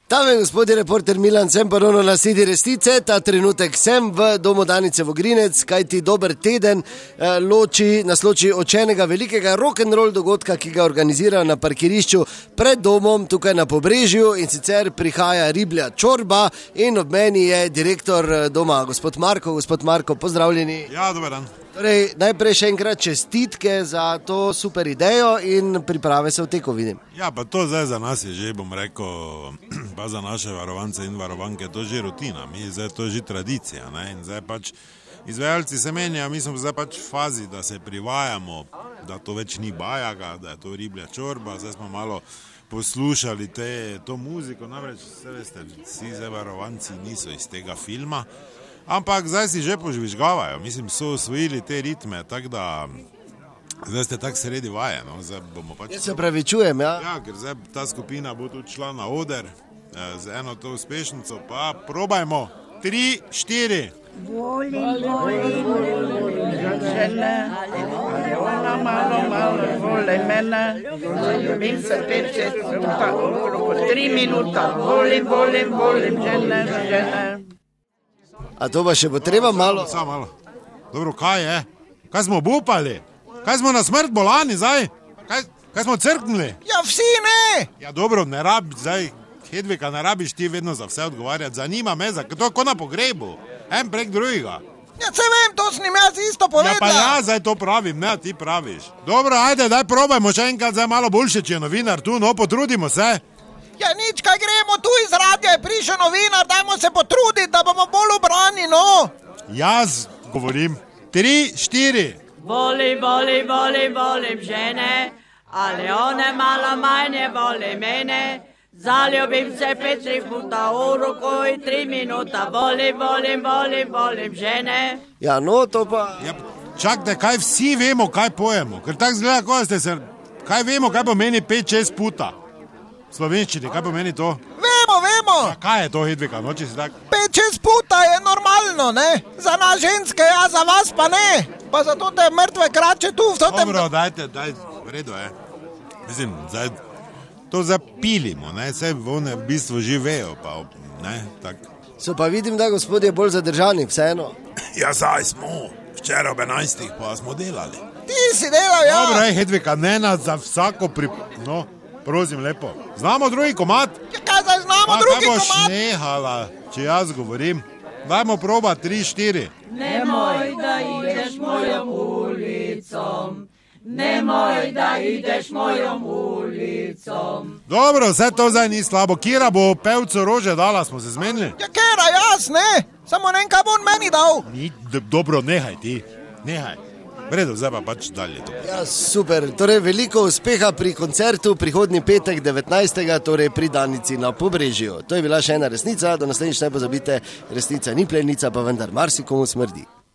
Dame in gospodje, reporter Milan, sem ponovno na sledi resnice. Ta trenutek sem v domu Danice Vogrinec, kajti dober teden nas loči od enega velikega rock'n'roll dogodka, ki ga organizira na parkirišču pred domom, tukaj na Pobrežju, in sicer prihaja riblja čorba in ob meni je direktor doma, gospod Marko. Gospod Marko, pozdravljeni. Ja, dober dan. Torej, najprej še enkrat čestitke za to super idejo in priprave se v teku, vidim. Ja, pa to zdaj za nas je že, bom rekel, pa za naše varovance in varovanke, to je že rutina, to je že tradicija, ne? In zdaj pač izvajalci se menjajo, mi smo zdaj pač v fazi, da se privajamo, da to več ni bajaga, da je to riblja čorba, zdaj smo malo poslušali to muziko, namreč vse veste, vsi zdaj varovanci niso iz tega filma, ampak zdaj si že požvižgavajo, mislim, so osvojili te ritme, tako da zdaj ste tako sredi vaje, no, zdaj bomo pač... Jaz se pravičujem, ja. Ja, ker zdaj ta skupina bo tudi šla na oder z eno to uspešnico, pa probajmo, 3, 4. Volim, žene, ona malo, vole mene, ljubim se 5-6 minuta, 3 minuta, volim, žene. A to pa še bo treba malo? Samo malo. Dobro, kaj je? Kaj smo obupali? Kaj smo na smrt bolani zdaj? Kaj smo crknili? Ja, vsi ne! Ja, dobro, ne rabi zdaj, Hedvika, ne rabiš ti vedno za vse odgovarjati. Zanima me, to je kot na pogrebu. En prek drugega. Ja, se vem, to s njim jaz isto povedal. Ja, pa ja, zdaj to pravim, ne, ti praviš. Dobro, ajde, daj probajmo še enkrat, zdaj malo boljše, če je novinar tu, no, potrudimo se. Ja, nič, kaj gremo, tu iz radia je prišel novinar, dajmo se potruditi, da bomo bolj obrani, no. Jaz govorim, 3, 4. Volim žene, ali one malo manje voli mene. Zaljubim se 5 minuta v roko in 3 minuta. Volim žene. Ja, no, to pa... Ja, čakajte, kaj vsi vemo, kaj pojemo, ker tako zgleda, ko ste se... Kaj vemo, kaj pomeni 5-6 puta? Slovenščini, kaj pomeni to? Vemo. Ja, kaj je to, Hedvika, no, če si tak... 5-6 puta je normalno, ne? Za nas ženske, ja, za vas pa ne. Pa zato te mrtve krače tu v tem... Dobro, daj, v redu je. Mislim, zdaj, to zapilimo, ne, vse one v bistvu živejo, pa, ne, tak. So pa vidim, da gospod je bolj zadržani, vseeno. Ja, zdaj smo, včeraj ob 11 pa smo delali. Ti si delal, ja. Dobro, Hedvika, ne nas za vsako no, prosim lepo. Znamo drugi komad? Ja, kaj zdaj znamo drugi komad? Kaj boš nehala, če jaz govorim? Dajmo proba 3, 4. Nemoj, da ideš mojom ulicom. Nemoj, da ideš mojom ulicom. Dobro, vse to zdaj ni slabo. Kira bo pevcu rože dala, smo se zmenili? Ja, Kera, jaz, ne. Samo ne, kaj bo on meni dal. Dobro, nehaj ti. Nehaj. Vredo, zdaj pa pač dalje to. Ja, super. Torej, veliko uspeha pri koncertu prihodnji petek 19. torej pri Danici na Pobrežju. To je bila še ena resnica, do naslednjič ne pozabite, resnica ni plenica, pa vendar marsikomu smrdi.